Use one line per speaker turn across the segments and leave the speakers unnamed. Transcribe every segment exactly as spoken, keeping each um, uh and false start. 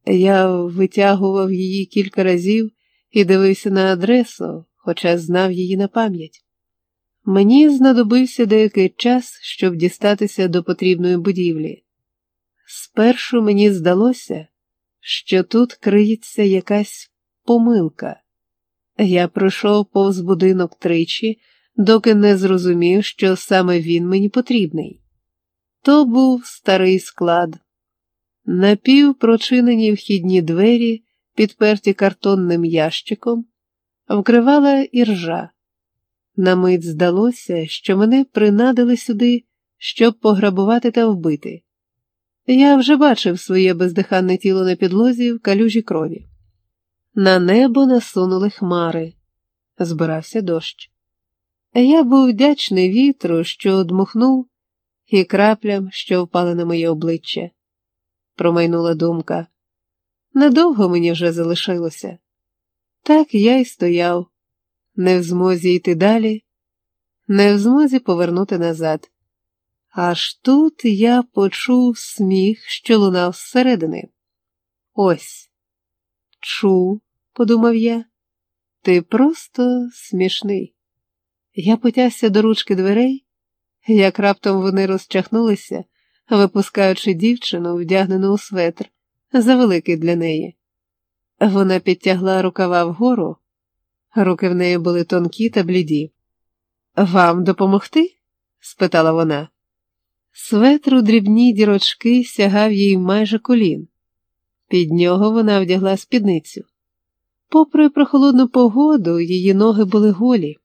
Я витягував її кілька разів і дивився на адресу, хоча знав її на пам'ять. Мені знадобився деякий час, щоб дістатися до потрібної будівлі. Спершу мені здалося, що тут криється якась помилка. Я пройшов повз будинок тричі, доки не зрозумів, що саме він мені потрібний. То був старий склад. Напівпрочинені вхідні двері, підперті картонним ящиком, вкривала іржа. На мить здалося, що мене принадили сюди, щоб пограбувати та вбити. Я вже бачив своє бездиханне тіло на підлозі в калюжі крові. На небо насунули хмари. Збирався дощ. Я був вдячний вітру, що дмухнув, і краплям, що впали на моє обличчя. Промайнула думка. Недовго мені вже залишилося. Так я й стояв, не в змозі йти далі, не в змозі повернути назад. Аж тут я почув сміх, що лунав зсередини. Ось. Чув, подумав я, ти просто смішний. Я потягся до ручки дверей, як раптом вони розчахнулися, випускаючи дівчину, вдягнену у светр, завеликий для неї. Вона підтягла рукава вгору, руки в неї були тонкі та бліді. «Вам допомогти?» – спитала вона. Светр у дрібні дірочки сягав їй майже колін. Під нього вона вдягла спідницю. Попри прохолодну погоду, її ноги були голі.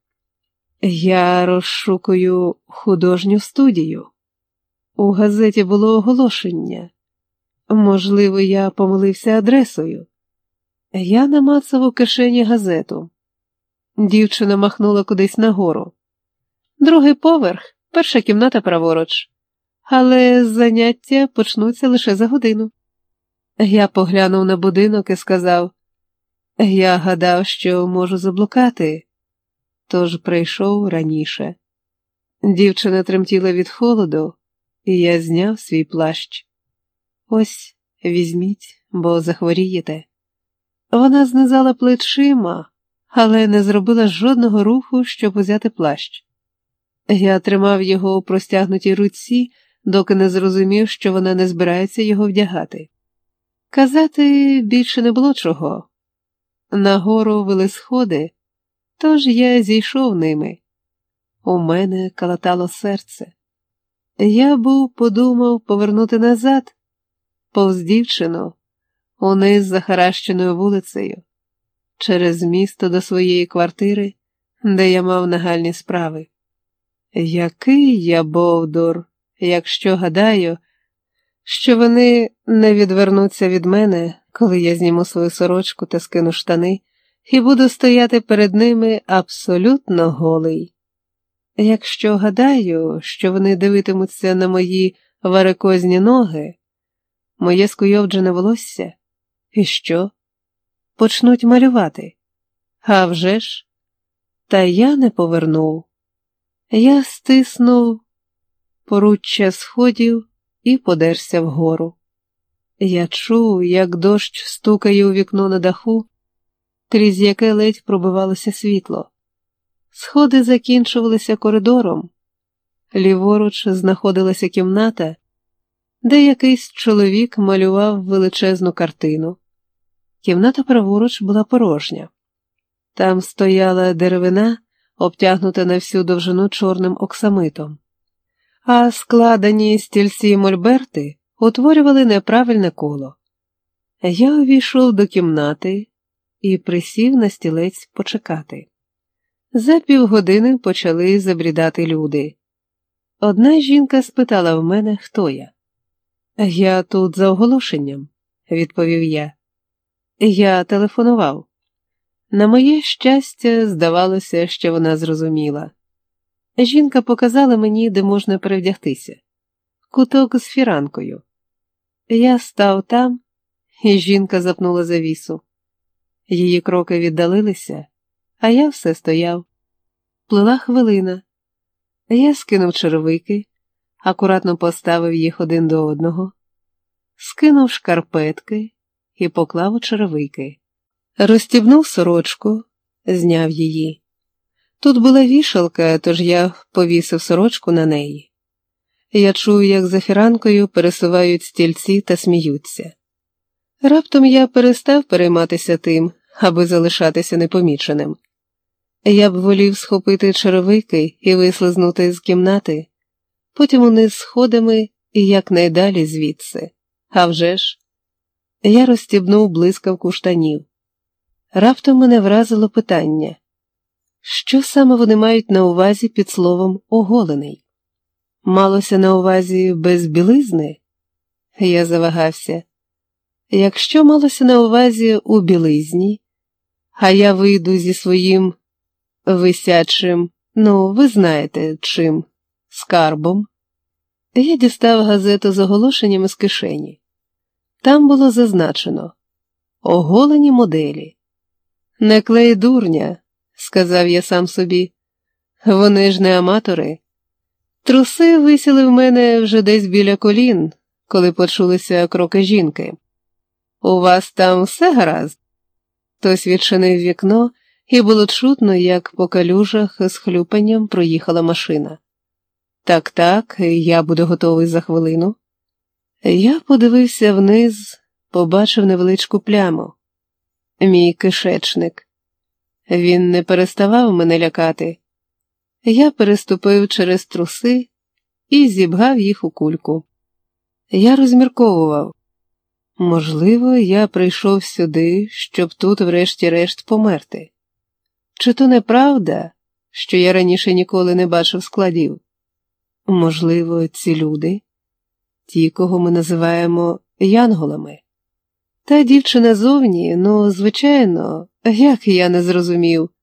«Я розшукую художню студію. У газеті було оголошення. Можливо, я помилився адресою». Я намацав у кишені газету. Дівчина махнула кудись нагору. «Другий поверх, перша кімната праворуч. Але заняття почнуться лише за годину». Я поглянув на будинок і сказав, «Я гадав, що можу заблукати, тож прийшов раніше». Дівчина тремтіла від холоду, і я зняв свій плащ. «Ось, візьміть, бо захворієте». Вона знизала плечима, але не зробила жодного руху, щоб узяти плащ. Я тримав його у простягнутій руці, доки не зрозумів, що вона не збирається його вдягати. Казати більше не було чого. Нагору вели сходи, тож я зійшов ними. У мене калатало серце. Я був подумав повернути назад, повз дівчину, униз захаращеною вулицею, через місто до своєї квартири, де я мав нагальні справи. Який я бовдур, якщо гадаю, що вони не відвернуться від мене, коли я зніму свою сорочку та скину штани, і буду стояти перед ними абсолютно голий. Якщо гадаю, що вони дивитимуться на мої варикозні ноги, моє скуйовджене волосся, і що? Почнуть малювати. А вже ж? Та я не повернув. Я стиснув поруччя сходів і подерся вгору. Я чув, як дощ стукає у вікно на даху, крізь яке ледь пробивалося світло. Сходи закінчувалися коридором. Ліворуч знаходилася кімната, де якийсь чоловік малював величезну картину. Кімната праворуч була порожня. Там стояла деревина, обтягнута на всю довжину чорним оксамитом, а складені стільці й мольберти утворювали неправильне коло. Я увійшов до кімнати і присів на стілець почекати. За півгодини почали забрідати люди. Одна жінка спитала в мене, хто я. «Я тут за оголошенням», – відповів я. Я телефонував. На моє щастя, здавалося, що вона зрозуміла. Жінка показала мені, де можна перевдягтися. Куток з фіранкою. Я став там, і жінка запнула завісу. Її кроки віддалилися, а я все стояв. Плила хвилина. Я скинув черевики, акуратно поставив їх один до одного, скинув шкарпетки і поклав у черевики. Розстібнув сорочку, зняв її. Тут була вішалка, тож я повісив сорочку на неї. Я чув, як за фіранкою пересувають стільці та сміються. Раптом я перестав перейматися тим, аби залишатися непоміченим. Я б волів схопити черевики і вислизнути з кімнати, потім униз сходами і якнайдалі звідси. А вже ж, я розстібнув блискавку штанів. Раптом мене вразило питання, що саме вони мають на увазі під словом «оголений»? Малося на увазі без білизни? Я завагався. Якщо малося на увазі у білизні, а я вийду зі своїм висячим, ну, ви знаєте, чим, скарбом. Я дістав газету з оголошеннями з кишені. Там було зазначено «Оголені моделі». «Не клей дурня», – сказав я сам собі. «Вони ж не аматори». Труси висіли в мене вже десь біля колін, коли почулися кроки жінки. «У вас там все гаразд?» Хтось відчинив вікно, і було чутно, як по калюжах з хлюпанням проїхала машина. «Так-так, я буду готовий за хвилину». Я подивився вниз, побачив невеличку пляму. Мій кишечник. Він не переставав мене лякати. Я переступив через труси і зібгав їх у кульку. Я розмірковував. Можливо, я прийшов сюди, щоб тут врешті-решт померти. Чи то неправда, що я раніше ніколи не бачив складів? Можливо, ці люди, ті, кого ми називаємо янголами. Та дівчина зовні, ну, звичайно, як я не зрозумів,